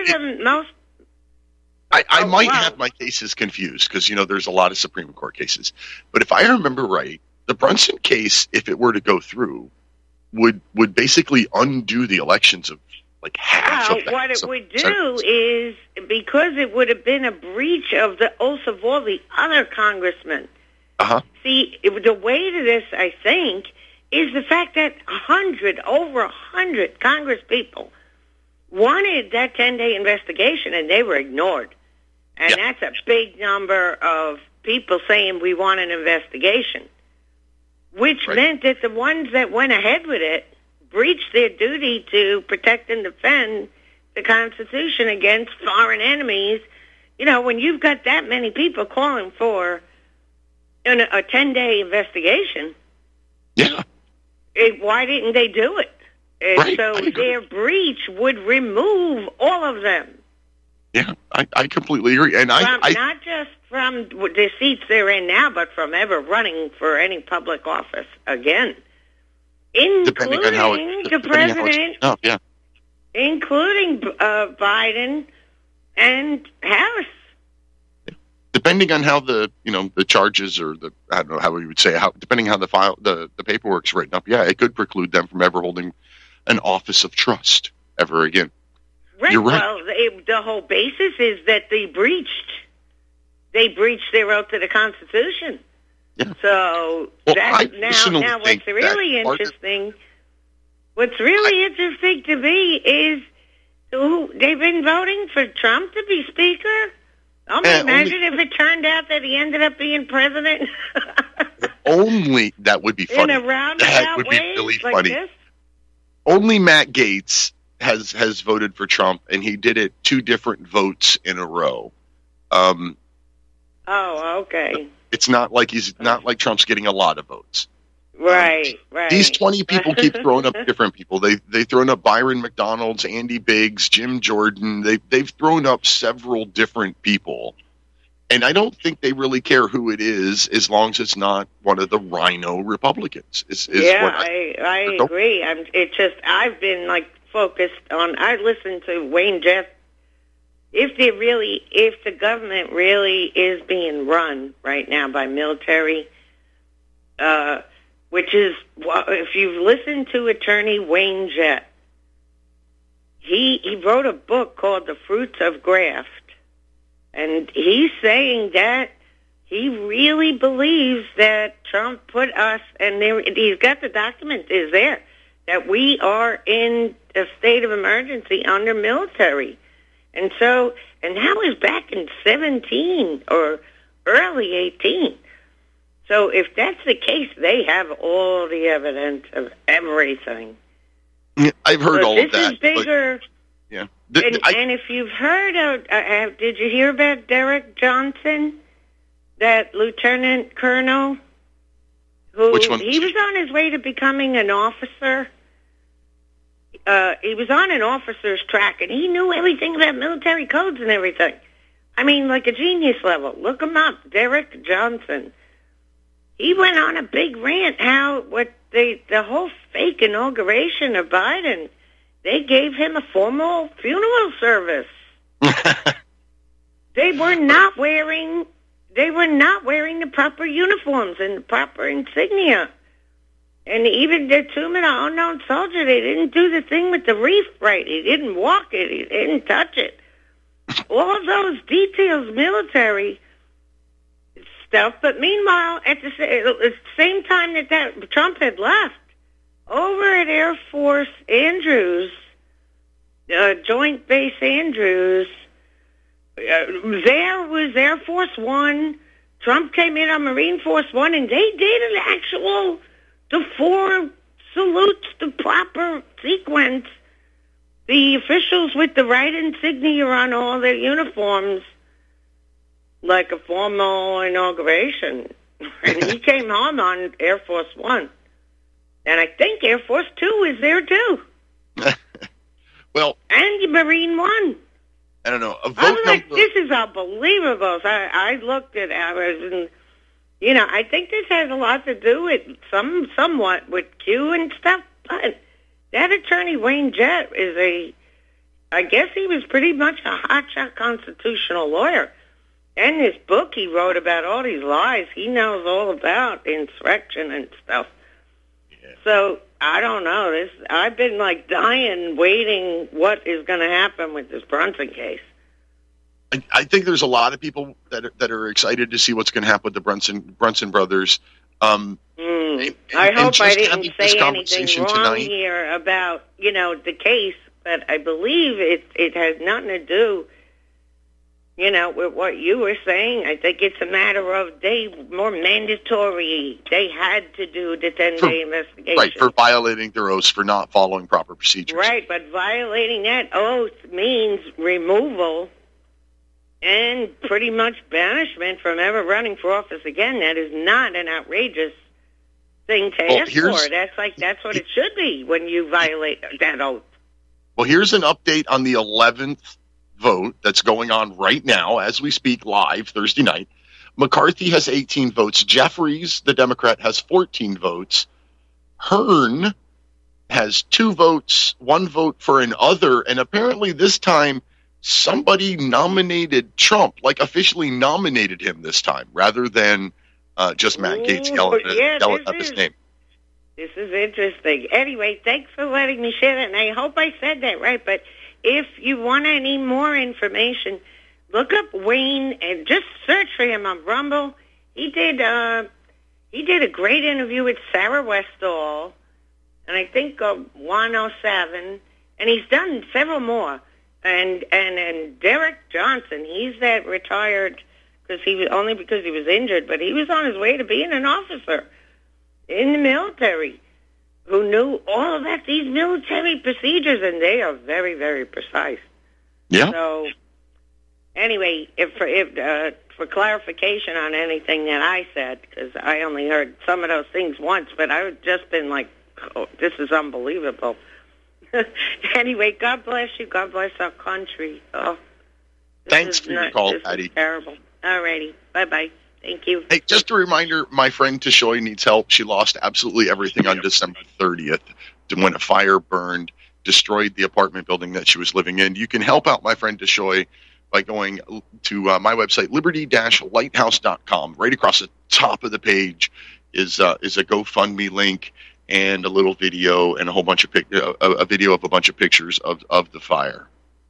I might have my cases confused because, there's a lot of Supreme Court cases. But if I remember right, the Brunson case, if it were to go through, would basically undo the elections of like half of that. What it would do is, because it would have been a breach of the oath of all the other congressmen. See, the way to this, I think, is the fact that over 100 Congress people wanted that 10-day investigation, and they were ignored. And that's a big number of people saying we want an investigation, which meant that the ones that went ahead with it breached their duty to protect and defend the Constitution against foreign enemies. When you've got that many people calling for a 10-day investigation, why didn't they do it? And so their breach would remove all of them. Yeah, I completely agree. And not just from the seats they're in now, but from ever running for any public office again, including the president, including Biden and Harris. Depending on how the charges, or I don't know how we would say, depending how the paperwork's written up, it could preclude them from ever holding an office of trust ever again. Right. You're right. Well, the whole basis is that they breached their oath to the Constitution. Yeah. So now what's really interesting to me is they've been voting for Trump to be Speaker. Imagine if it turned out that he ended up being president. Only that would be funny. In a roundabout would way, be really like funny. This? Only Matt Gaetz has voted for Trump, and he did it 2 different votes in a row. Okay. It's not like Trump's getting a lot of votes. Right. These 20 people keep throwing up different people. They've thrown up Byron McDonald's, Andy Biggs, Jim Jordan. They've thrown up several different people. And I don't think they really care who it is, as long as it's not one of the rhino Republicans. I agree. I've been focused on. I listened to Wayne Jett. If the government really is being run right now by military, which is, if you've listened to Attorney Wayne Jett, he wrote a book called The Fruits of Graft. And he's saying that he really believes that Trump put us, and he's got the document is there, that we are in a state of emergency under military. And that was back in 17 or early 18. So if that's the case, they have all the evidence of everything. I've heard all of that. This is bigger. Yeah. And if you've heard of, did you hear about Derek Johnson, that lieutenant colonel? Which one? He was on his way to becoming an officer. He was on an officer's track, and he knew everything about military codes and everything. I mean, like a genius level. Look him up, Derek Johnson. He went on a big rant the whole fake inauguration of Biden, they gave him a formal funeral service. They were not wearing the proper uniforms and the proper insignia. And even the tomb of the unknown soldier, they didn't do the thing with the wreath right. He didn't walk it. He didn't touch it. All those details, military stuff. But meanwhile, at the same time that Trump had left, over at Air Force Andrews, Joint Base Andrews, there was Air Force One. Trump came in on Marine Force One, and they did an actual, the 4 salutes, the proper sequence. The officials with the right insignia on all their uniforms, like a formal inauguration. And he came home on Air Force One. And I think Air Force Two is there, too. Well, and Marine One. I don't know. I was like, this is unbelievable. So I looked at ours, and, you know, I think this has a lot to do with somewhat with Q and stuff, but that attorney, Wayne Jett, I guess he was pretty much a hotshot constitutional lawyer. And this book he wrote about all these lies, he knows all about insurrection and stuff. Yeah. So, I don't know. I've been, like, dying, waiting what is going to happen with this Brunson case. I think there's a lot of people that are excited to see what's going to happen with the Brunson brothers. I hope I didn't say anything wrong here about, you know, the case, but I believe it has nothing to do, you know, with what you were saying. I think it's a matter of more mandatory. They had to do the 10-day investigation. Right, for violating their oaths, for not following proper procedures. Right, but violating that oath means removal and pretty much banishment from ever running for office again. That is not an outrageous thing to ask for. That's what it should be when you violate that oath. Well, here's an update on the 11th vote that's going on right now as we speak live Thursday night. McCarthy has 18 votes. Jeffries, the Democrat, has 14 votes. Hearn has 2 votes, 1 vote for an other, and apparently this time somebody nominated Trump, like officially nominated him this time, rather than just Matt Gaetz yelling at his name. This is interesting. Anyway, thanks for letting me share that, and I hope I said that right, but if you want any more information, look up Wayne and just search for him on Rumble. He did a great interview with Sarah Westall, and I think 107, and he's done several more. And Derek Johnson, he's that retired because he was injured, but he was on his way to being an officer in the military who knew all about these military procedures, and they are very, very precise. Yeah. So, anyway, if for clarification on anything that I said, because I only heard some of those things once, but I've just been like, oh, this is unbelievable. Anyway, God bless you. God bless our country. Oh, thanks for your call, Patty. This is terrible. All righty. Bye-bye. Thank you. Hey, just a reminder, my friend Tashoy needs help. She lost absolutely everything on December 30th when a fire burned, destroyed the apartment building that she was living in. You can help out my friend Tashoy by going to my website, liberty-lighthouse.com. Right across the top of the page is a GoFundMe link and a little video and a whole bunch of a video of a bunch of pictures of the fire.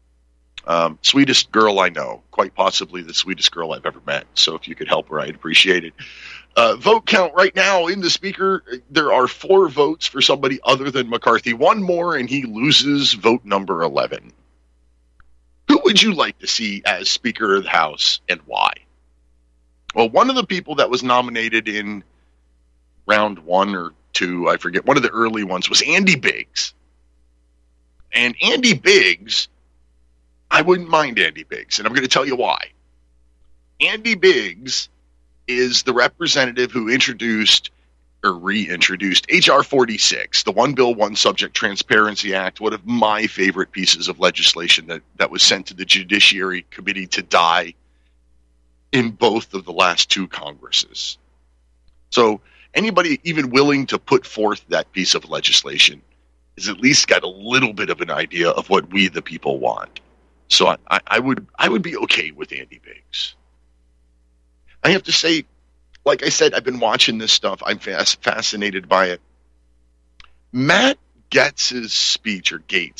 Sweetest girl I know, quite possibly the sweetest girl I've ever met. So if you could help her, I'd appreciate it. Vote count right now in the speaker. There are 4 votes for somebody other than McCarthy. 1 more and he loses vote number 11. Who would you like to see as Speaker of the House and why? Well, one of the people that was nominated in round 1 or 2, I forget, one of the early ones was Andy Biggs. And Andy Biggs, I wouldn't mind Andy Biggs, and I'm going to tell you why. Andy Biggs is the representative who introduced or reintroduced H.R. 46, the One Bill, One Subject Transparency Act, one of my favorite pieces of legislation that was sent to the Judiciary Committee to die in both of the last 2 Congresses. So anybody even willing to put forth that piece of legislation has at least got a little bit of an idea of what we the people want. So I would be okay with Andy Biggs. I have to say, like I said, I've been watching this stuff. I'm fascinated by it. Matt Gaetz's speech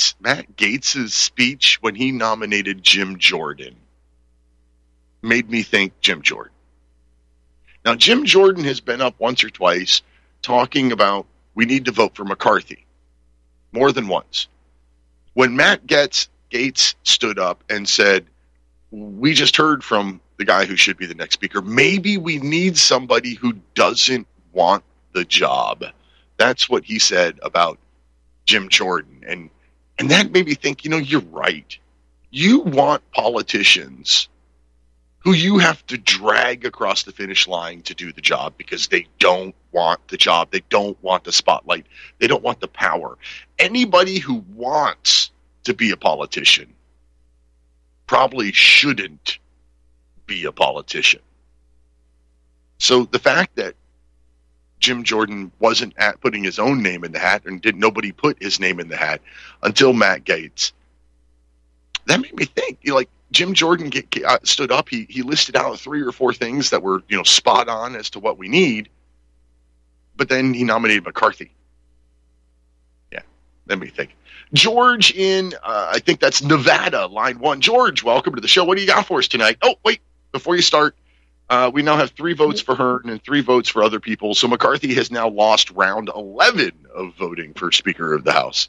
when he nominated Jim Jordan made me think Jim Jordan. Now, Jim Jordan has been up once or twice talking about we need to vote for McCarthy. More than once. When Matt Gaetz stood up and said, we just heard from the guy who should be the next speaker, maybe we need somebody who doesn't want the job. That's what he said about Jim Jordan. And that made me think, you're right. You want politicians who you have to drag across the finish line to do the job because they don't want the job. They don't want the spotlight. They don't want the power. Anybody who wants to be a politician probably shouldn't be a politician. So the fact that Jim Jordan wasn't putting his own name in the hat and nobody put his name in the hat until Matt Gaetz, that made me think, Jim Jordan stood up. He listed out 3 or 4 things that were, spot on as to what we need. But then he nominated McCarthy. Yeah, let me think. George in, I think that's Nevada, line 1. George, welcome to the show. What do you got for us tonight? Oh, wait, before you start, we now have 3 votes for Hearn and 3 votes for other people. So McCarthy has now lost round 11 of voting for Speaker of the House.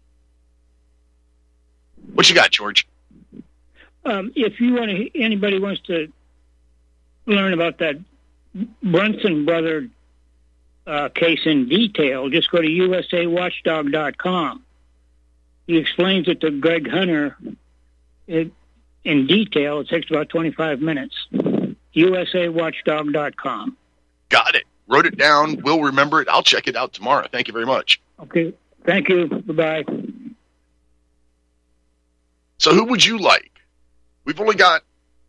What you got, George? If anybody wants to learn about that Brunson brother case in detail, just go to usawatchdog.com. He explains it to Greg Hunter in detail. It takes about 25 minutes. usawatchdog.com. Got it. Wrote it down. We'll remember it. I'll check it out tomorrow. Thank you very much. Okay. Thank you. Bye-bye. So who would you like? We've only got,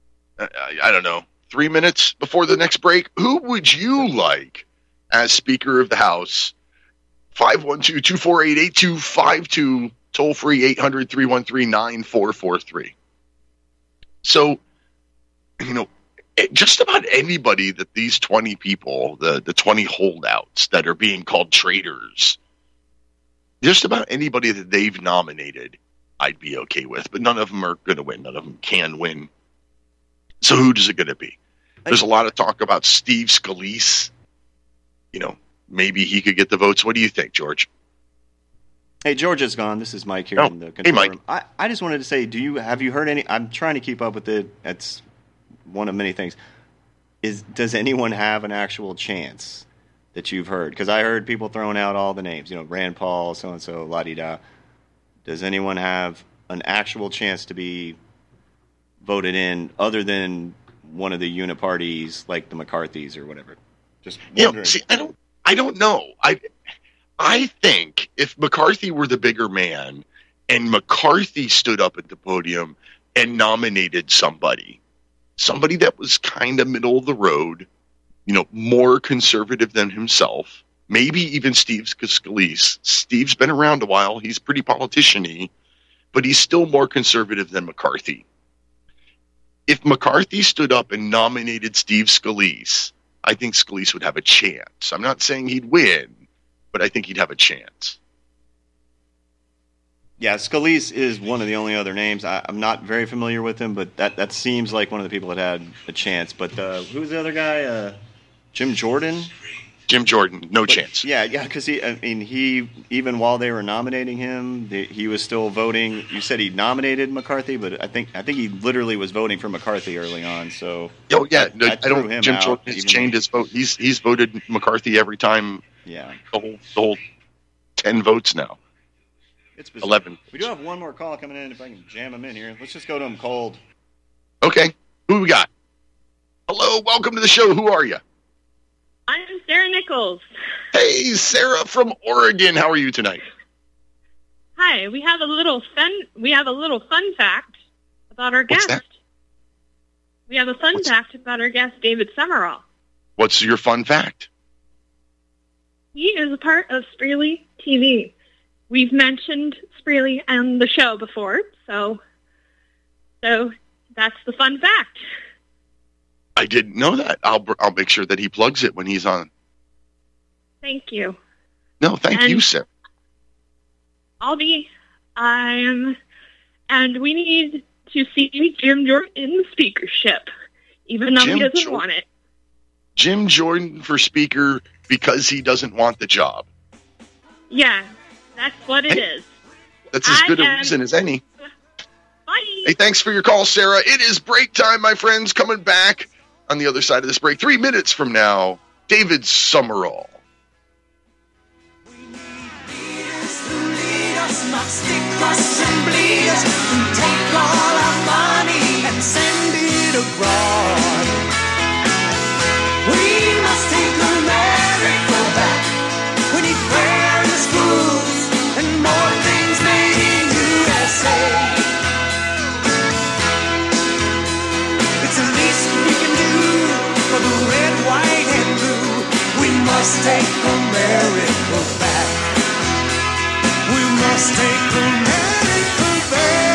3 minutes before the next break. Who would you like as Speaker of the House? 512-248-8252, toll free 800-313-9443. So, just about anybody that these 20 people, the 20 holdouts that are being called traitors, just about anybody that they've nominated, I'd be okay with, but none of them are going to win. None of them can win. So who is it going to be? There's a lot of talk about Steve Scalise. Maybe he could get the votes. What do you think, George? Hey, George is gone. This is Mike here in the control room. I just wanted to say, have you heard any? I'm trying to keep up with it. That's one of many things. Does anyone have an actual chance that you've heard? Because I heard people throwing out all the names. Rand Paul, so and so, la di da. Does anyone have an actual chance to be voted in other than one of the unit parties like the McCarthys or whatever? Just wondering. I don't know. I think if McCarthy were the bigger man and McCarthy stood up at the podium and nominated somebody that was kind of middle of the road, more conservative than himself, maybe even Steve Scalise. Steve's been around a while. He's pretty politician-y, but he's still more conservative than McCarthy. If McCarthy stood up and nominated Steve Scalise, I think Scalise would have a chance. I'm not saying he'd win, but I think he'd have a chance. Yeah, Scalise is one of the only other names. I'm not very familiar with him, but that seems like one of the people that had a chance. But who's the other guy? Jim Jordan? Jim Jordan, no chance. Yeah, because he even while they were nominating him, he was still voting. You said he nominated McCarthy, but I think he literally was voting for McCarthy early on. So Jim Jordan has changed his vote. He's voted McCarthy every time. Yeah, the whole 10 votes now. It's bizarre. 11. We do have one more call coming in. If I can jam him in here, let's just go to him cold. Okay, who we got? Hello, welcome to the show. Who are you? I'm Sarah Nichols. Hey, Sarah from Oregon. How are you tonight? Hi. We have a little fun fact about our guest. That? We have a fun fact about our guest, David Summerall. What's your fun fact? He is a part of Spreely TV. We've mentioned Spreely on the show before, so that's the fun fact. I didn't know that. I'll make sure that he plugs it when he's on. Thank you. No, thank you, Sarah. And we need to see Jim Jordan in the speakership, even though he doesn't want it. Jim Jordan for speaker because he doesn't want the job. Yeah, that's what it is. That's as good a reason as any. Bye. Hey, thanks for your call, Sarah. It is break time, my friends. Coming back on the other side of this break, 3 minutes from now, David Summerall. We need leaders who lead us, not stick us and bleed us, who take all our money and send it abroad. We must take America back. We need fairness, rules, and more things made in USA. It's the least we can do for the red, white, and blue. We must take America back. We must take America back.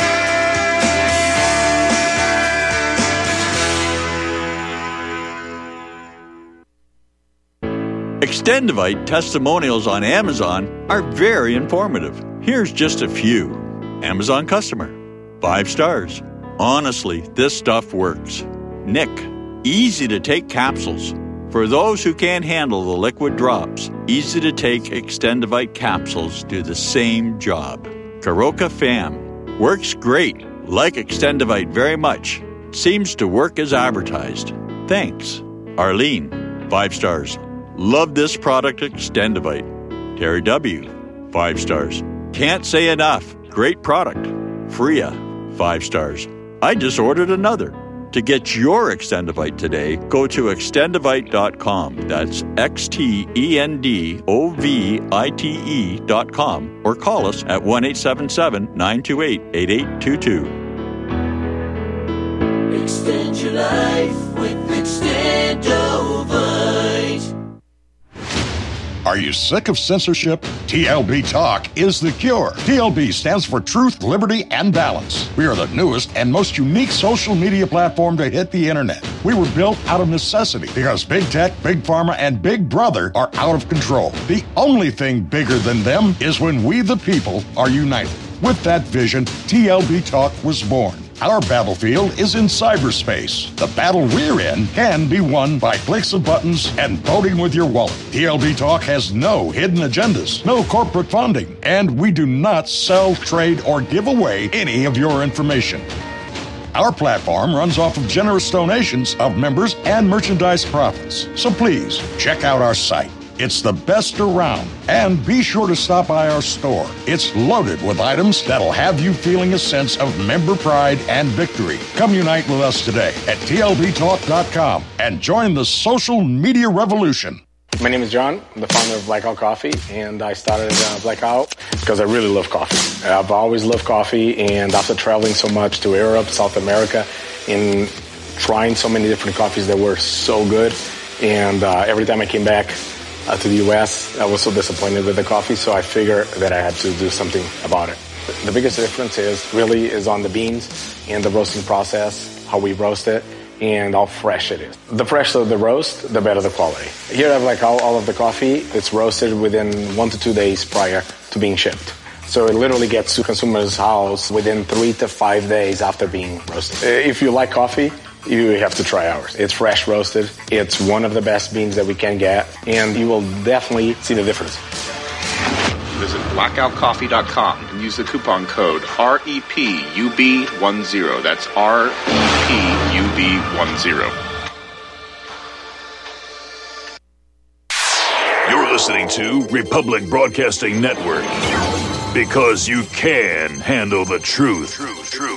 Extendivite testimonials on Amazon are very informative. Here's just a few. Amazon customer. 5 stars. Honestly, this stuff works. Nick. Easy to take capsules. For those who can't handle the liquid drops, easy to take Extendivite capsules do the same job. Karoka Fam. Works great. Like Extendivite very much. Seems to work as advertised. Thanks. Arlene. 5 stars. Love this product, Extendivite. Terry W. 5 stars. Can't say enough. Great product. Freya. 5 stars. I just ordered another. To get your Extendivite today, go to extendivite.com. That's XTENDOVITE.com or call us at 1-877-928-8822. Extend your life with Extendovite. Are you sick of censorship? TLB Talk is the cure. TLB stands for Truth, Liberty, and Balance. We are the newest and most unique social media platform to hit the internet. We were built out of necessity because Big Tech, Big Pharma, and Big Brother are out of control. The only thing bigger than them is when we, the people, are united. With that vision, TLB Talk was born. Our battlefield is in cyberspace. The battle we're in can be won by clicks of buttons and voting with your wallet. TLB Talk has no hidden agendas, no corporate funding, and we do not sell, trade, or give away any of your information. Our platform runs off of generous donations of members and merchandise profits. So please, check out our site. It's the best around. And be sure to stop by our store. It's loaded with items that'll have you feeling a sense of member pride and victory. Come unite with us today at TLBTalk.com and join the social media revolution. My name is John. I'm the founder of Blackout Coffee, and I started Blackout because I really love coffee. I've always loved coffee, and after traveling so much to Europe, South America, and trying so many different coffees that were so good, and every time I came back to the U.S., I was so disappointed with the coffee, so I figured that I had to do something about it. The biggest difference is on the beans and the roasting process, how we roast it, and how fresh it is. The fresher the roast, the better the quality. Here I have all of the coffee. It's roasted within 1 to 2 days prior to being shipped. So it literally gets to consumers' house within 3 to 5 days after being roasted. If you like coffee, you have to try ours. It's fresh roasted. It's one of the best beans that we can get, and you will definitely see the difference. Visit blackoutcoffee.com and use the coupon code REPUB10. That's REPUB10. You're listening to Republic Broadcasting Network, because you can handle the truth.